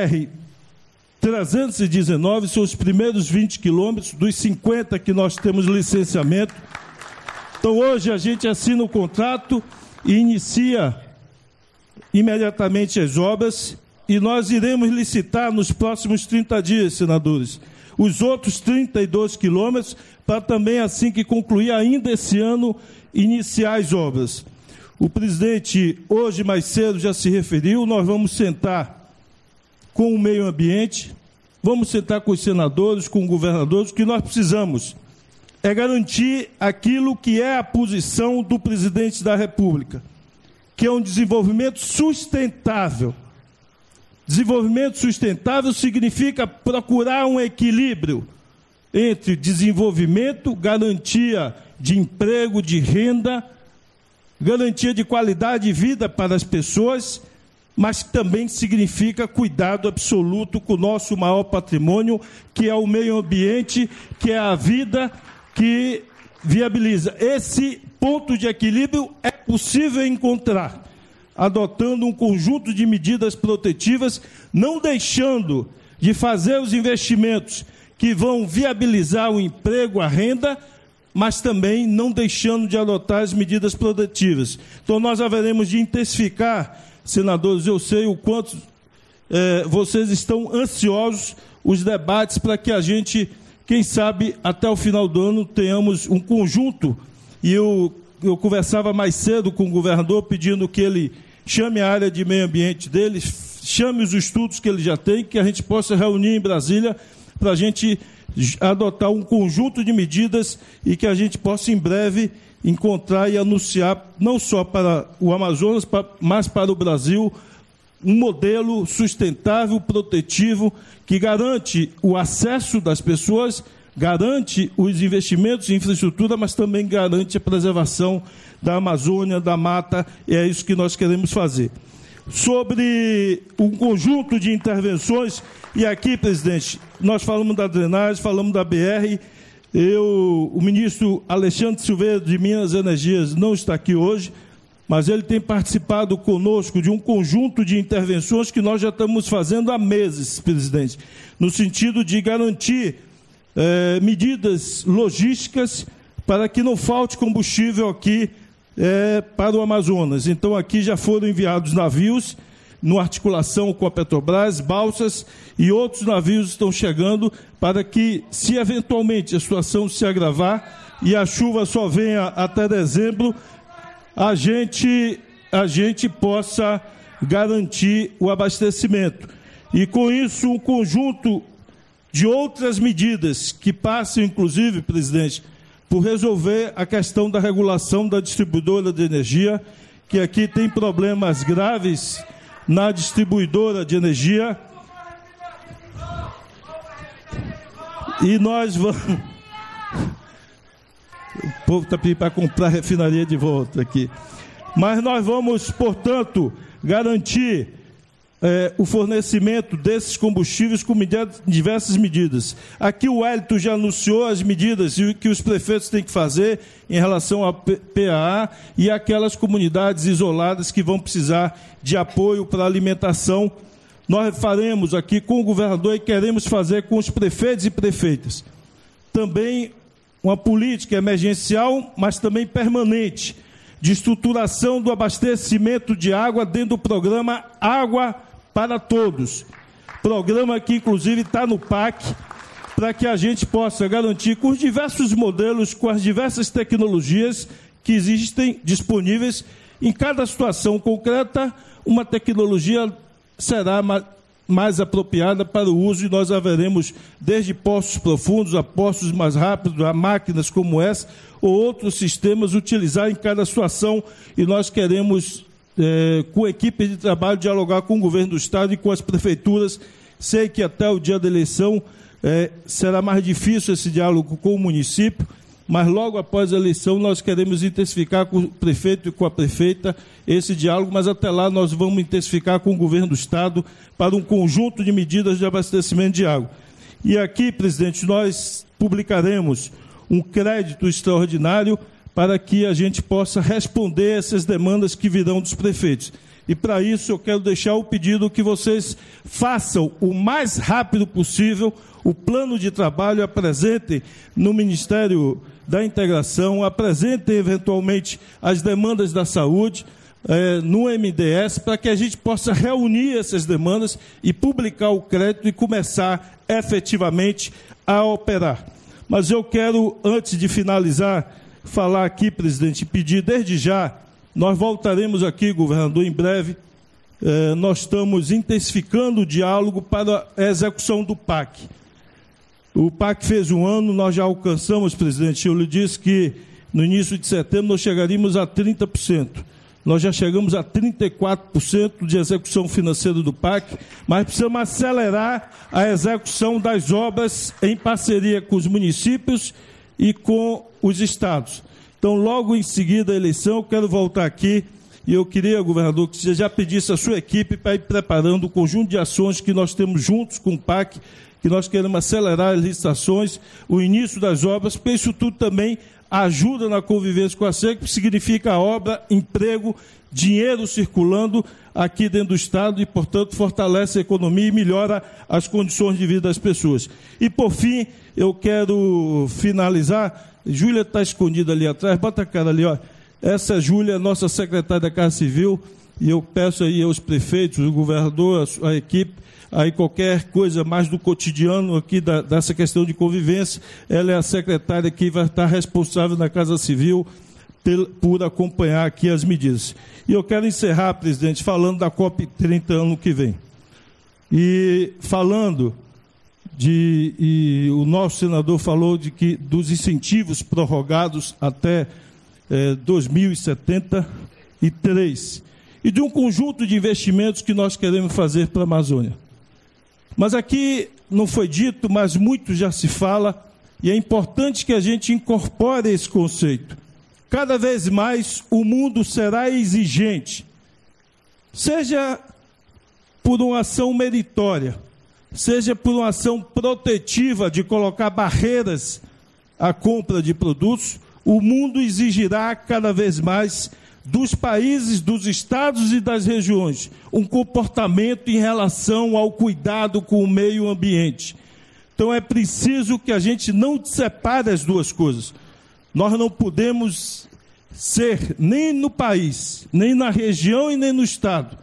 BR-319, são os primeiros 20 quilômetros, dos 50 que nós temos licenciamento. Então, hoje a gente assina o contrato e inicia imediatamente as obras, e nós iremos licitar nos próximos 30 dias, senadores, os outros 32 quilômetros, para também, assim que concluir ainda esse ano, iniciar as obras. O presidente, hoje mais cedo, já se referiu, nós vamos sentar com o meio ambiente, vamos sentar com os senadores, com os governadores. O que nós precisamos é garantir aquilo que é a posição do presidente da República, que é um desenvolvimento sustentável. Desenvolvimento sustentável significa procurar um equilíbrio entre desenvolvimento, garantia de emprego, de renda, garantia de qualidade de vida para as pessoas, mas também significa cuidado absoluto com o nosso maior patrimônio, que é o meio ambiente, que é a vida que viabiliza. Esse ponto de equilíbrio é possível encontrar, adotando um conjunto de medidas protetivas, não deixando de fazer os investimentos que vão viabilizar o emprego, a renda, mas também não deixando de adotar as medidas protetivas. Então, nós haveremos de intensificar, senadores, eu sei o quanto vocês estão ansiosos, os debates, para que a gente, quem sabe, até o final do ano, tenhamos um conjunto, e eu conversava mais cedo com o governador, pedindo que ele chame a área de meio ambiente dele, chame os estudos que ele já tem, que a gente possa reunir em Brasília, para a gente adotar um conjunto de medidas e que a gente possa, em breve, encontrar e anunciar, não só para o Amazonas, mas para o Brasil, um modelo sustentável, protetivo, que garante o acesso das pessoas, garante os investimentos em infraestrutura, mas também garante a preservação da Amazônia, da mata, e é isso que nós queremos fazer. Sobre um conjunto de intervenções, e aqui, presidente, nós falamos da drenagem, falamos da BR, o ministro Alexandre Silveira de Minas e Energias não está aqui hoje, mas ele tem participado conosco de um conjunto de intervenções que nós já estamos fazendo há meses, presidente, no sentido de garantir medidas logísticas para que não falte combustível aqui para o Amazonas. Então, aqui já foram enviados navios, no articulação com a Petrobras, balsas e outros navios estão chegando para que, se eventualmente a situação se agravar e a chuva só venha até dezembro, a gente possa garantir o abastecimento. E com isso, um conjunto de outras medidas que passam, inclusive, presidente, por resolver a questão da regulação da distribuidora de energia, que aqui tem problemas graves na distribuidora de energia. E nós vamos... O povo está pedindo para comprar a refinaria de volta aqui. Mas nós vamos, portanto, garantir o fornecimento desses combustíveis com diversas medidas. Aqui o Wellington já anunciou as medidas que os prefeitos têm que fazer em relação à PAA e aquelas comunidades isoladas que vão precisar de apoio para a alimentação. Nós faremos aqui com o governador e queremos fazer com os prefeitos e prefeitas também uma política emergencial, mas também permanente, de estruturação do abastecimento de água dentro do programa Água para Todos. Programa que, inclusive, está no PAC, para que a gente possa garantir, com os diversos modelos, com as diversas tecnologias que existem disponíveis, em cada situação concreta, uma tecnologia será mais apropriada para o uso, e nós haveremos, desde poços profundos a poços mais rápidos, a máquinas como essa, ou outros sistemas, utilizar em cada situação, e nós queremos, com a equipe de trabalho, dialogar com o governo do Estado e com as prefeituras. Sei que até o dia da eleição será mais difícil esse diálogo com o município, mas logo após a eleição nós queremos intensificar com o prefeito e com a prefeita esse diálogo, mas até lá nós vamos intensificar com o governo do Estado para um conjunto de medidas de abastecimento de água. E aqui, presidente, nós publicaremos um crédito extraordinário para que a gente possa responder essas demandas que virão dos prefeitos. E para isso eu quero deixar o pedido que vocês façam o mais rápido possível o plano de trabalho, apresentem no Ministério da Integração, apresentem eventualmente as demandas da saúde no MDS, para que a gente possa reunir essas demandas e publicar o crédito e começar efetivamente a operar. Mas eu quero, antes de finalizar, falar aqui, presidente, e pedir desde já, nós voltaremos aqui, governador, em breve, nós estamos intensificando o diálogo para a execução do PAC. O PAC fez 1 ano, nós já alcançamos, presidente, eu lhe disse que no início de setembro nós chegaríamos a 30%. Nós já chegamos a 34% de execução financeira do PAC, mas precisamos acelerar a execução das obras em parceria com os municípios e com os estados. Então, logo em seguida da eleição, eu quero voltar aqui e eu queria, governador, que você já pedisse à sua equipe para ir preparando o conjunto de ações que nós temos juntos com o PAC, que nós queremos acelerar as licitações, o início das obras, porque isso tudo também ajuda na convivência com a seca, que significa obra, emprego, dinheiro circulando aqui dentro do Estado e, portanto, fortalece a economia e melhora as condições de vida das pessoas. E, por fim, eu quero finalizar. Júlia está escondida ali atrás, bota a cara ali, ó. Essa é Júlia, nossa secretária da Casa Civil, e eu peço aí aos prefeitos, o governador, a equipe, aí qualquer coisa mais do cotidiano aqui dessa questão de convivência, ela é a secretária que vai estar responsável na Casa Civil por acompanhar aqui as medidas. E eu quero encerrar, presidente, falando da COP30 ano que vem. E falando e o nosso senador falou dos incentivos prorrogados até 2073 e de um conjunto de investimentos que nós queremos fazer para a Amazônia. Mas aqui não foi dito, mas muito já se fala, e é importante que a gente incorpore esse conceito. Cada vez mais o mundo será exigente, seja por uma ação meritória, seja por uma ação protetiva de colocar barreiras à compra de produtos, o mundo exigirá cada vez mais dos países, dos estados e das regiões um comportamento em relação ao cuidado com o meio ambiente. Então é preciso que a gente não separe as duas coisas. Nós não podemos ser, nem no país, nem na região e nem no estado,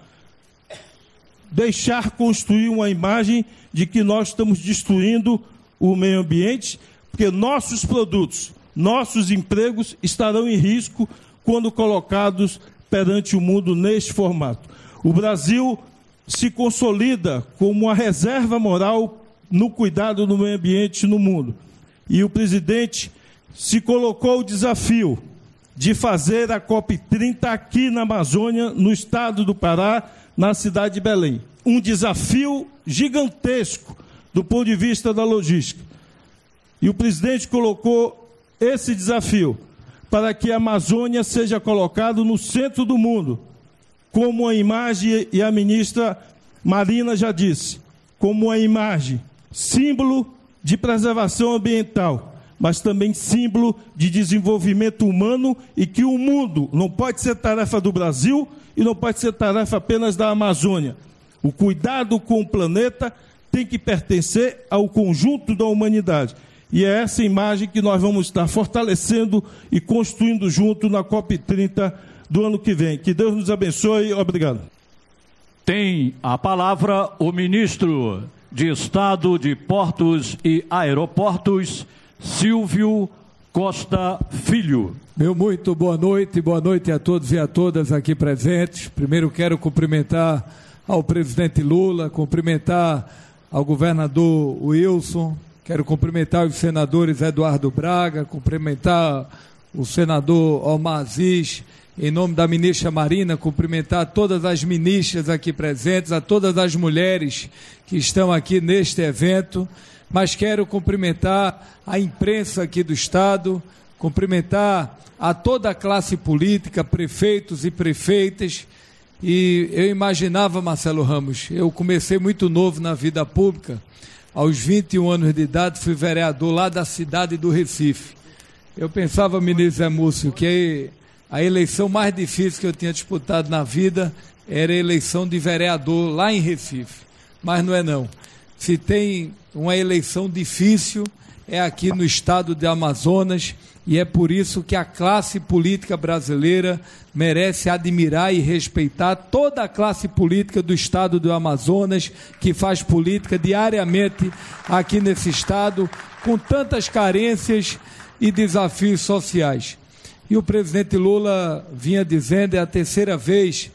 deixar construir uma imagem de que nós estamos destruindo o meio ambiente, porque nossos produtos, nossos empregos estarão em risco quando colocados perante o mundo neste formato. O Brasil se consolida como uma reserva moral no cuidado do meio ambiente no mundo. E o presidente se colocou o desafio de fazer a COP30 aqui na Amazônia, no estado do Pará, na cidade de Belém. Um desafio gigantesco do ponto de vista da logística. E o presidente colocou esse desafio para que a Amazônia seja colocada no centro do mundo, como a imagem, e a ministra Marina já disse, como a imagem, símbolo de preservação ambiental, mas também símbolo de desenvolvimento humano, e que o mundo não pode ser tarefa do Brasil e não pode ser tarefa apenas da Amazônia. O cuidado com o planeta tem que pertencer ao conjunto da humanidade. E é essa imagem que nós vamos estar fortalecendo e construindo junto na COP30 do ano que vem. Que Deus nos abençoe. Obrigado. Tem a palavra o ministro de Estado de Portos e Aeroportos, Silvio Costa Filho. Meu muito boa noite a todos e a todas aqui presentes. Primeiro quero cumprimentar ao presidente Lula, cumprimentar ao governador Wilson, quero cumprimentar os senadores Eduardo Braga, cumprimentar o senador Omar Aziz, em nome da ministra Marina, cumprimentar todas as ministras aqui presentes, a todas as mulheres que estão aqui neste evento, mas quero cumprimentar a imprensa aqui do Estado, cumprimentar a toda a classe política, prefeitos e prefeitas. E eu imaginava, Marcelo Ramos, eu comecei muito novo na vida pública, aos 21 anos de idade fui vereador lá da cidade do Recife. Eu pensava, ministro Zé Múcio, que a eleição mais difícil que eu tinha disputado na vida era a eleição de vereador lá em Recife, mas não é não. Se tem uma eleição difícil é aqui no estado de Amazonas, e é por isso que a classe política brasileira merece admirar e respeitar toda a classe política do estado do Amazonas, que faz política diariamente aqui nesse estado, com tantas carências e desafios sociais. E o presidente Lula vinha dizendo, é a terceira vez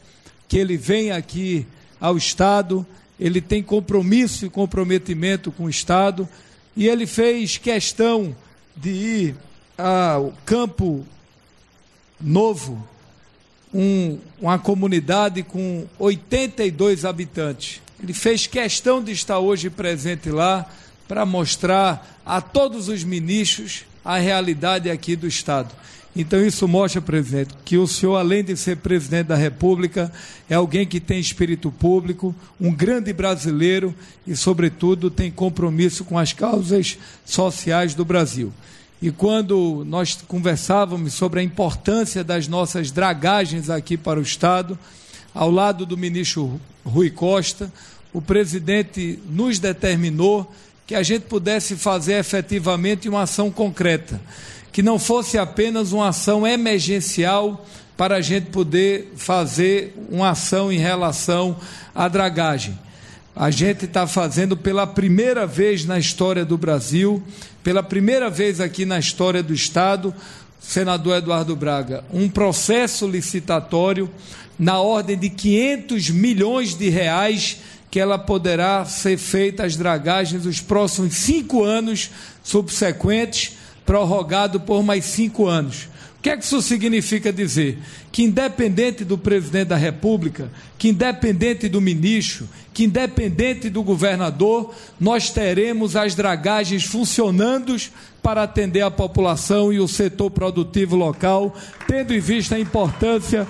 que ele vem aqui ao Estado, ele tem compromisso e comprometimento com o Estado, e ele fez questão de ir ao Campo Novo, uma comunidade com 82 habitantes. Ele fez questão de estar hoje presente lá para mostrar a todos os ministros a realidade aqui do Estado. Então isso mostra, presidente, que o senhor, além de ser presidente da República, é alguém que tem espírito público, um grande brasileiro e, sobretudo, tem compromisso com as causas sociais do Brasil. E quando nós conversávamos sobre a importância das nossas dragagens aqui para o Estado, ao lado do ministro Rui Costa, o presidente nos determinou que a gente pudesse fazer efetivamente uma ação concreta, que não fosse apenas uma ação emergencial para a gente poder fazer uma ação em relação à dragagem. A gente está fazendo pela primeira vez na história do Brasil, pela primeira vez aqui na história do Estado, senador Eduardo Braga, um processo licitatório na ordem de 500 milhões de reais, que ela poderá ser feita as dragagens nos próximos 5 anos subsequentes, prorrogado por mais 5 anos. O que é que isso significa dizer? Que independente do presidente da República, que independente do ministro, que independente do governador, nós teremos as dragagens funcionando para atender a população e o setor produtivo local, tendo em vista a importância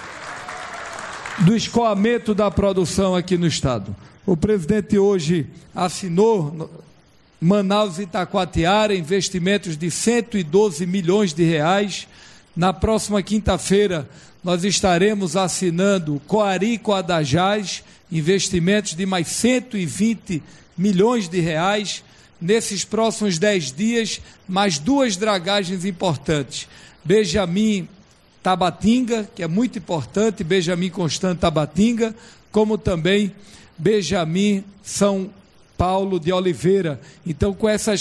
do escoamento da produção aqui no Estado. O presidente hoje assinou Manaus e Itacoatiara, investimentos de 112 milhões de reais. Na próxima quinta-feira, nós estaremos assinando Coari e Coadajás, investimentos de mais 120 milhões de reais. Nesses próximos 10 dias, mais 2 dragagens importantes. Benjamin Tabatinga, que é muito importante, Benjamin Constante Tabatinga, como também Benjamin São Paulo de Oliveira. Então, com essas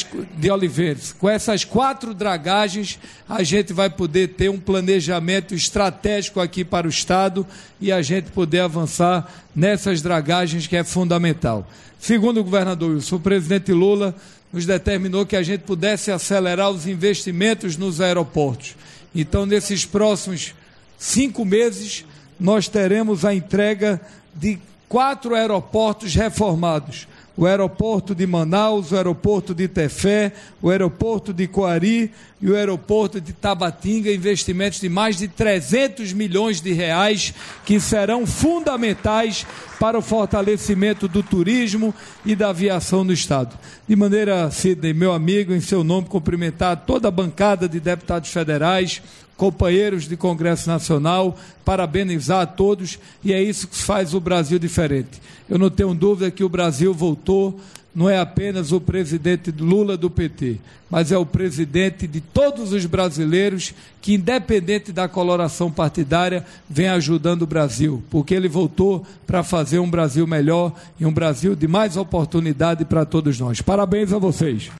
4 dragagens, a gente vai poder ter um planejamento estratégico aqui para o Estado e a gente poder avançar nessas dragagens, que é fundamental. Segundo o governador Wilson, o presidente Lula nos determinou que a gente pudesse acelerar os investimentos nos aeroportos. Então, nesses próximos 5 meses, nós teremos a entrega de 4 aeroportos reformados. O aeroporto de Manaus, o aeroporto de Tefé, o aeroporto de Coari e o aeroporto de Tabatinga, investimentos de mais de 300 milhões de reais, que serão fundamentais para o fortalecimento do turismo e da aviação no Estado. De maneira, Sidney, meu amigo, em seu nome, cumprimentar toda a bancada de deputados federais, companheiros de Congresso Nacional, parabenizar a todos, e é isso que faz o Brasil diferente. Eu não tenho dúvida que o Brasil voltou, não é apenas o presidente Lula do PT, mas é o presidente de todos os brasileiros que, independente da coloração partidária, vem ajudando o Brasil, porque ele voltou para fazer um Brasil melhor e um Brasil de mais oportunidade para todos nós. Parabéns a vocês.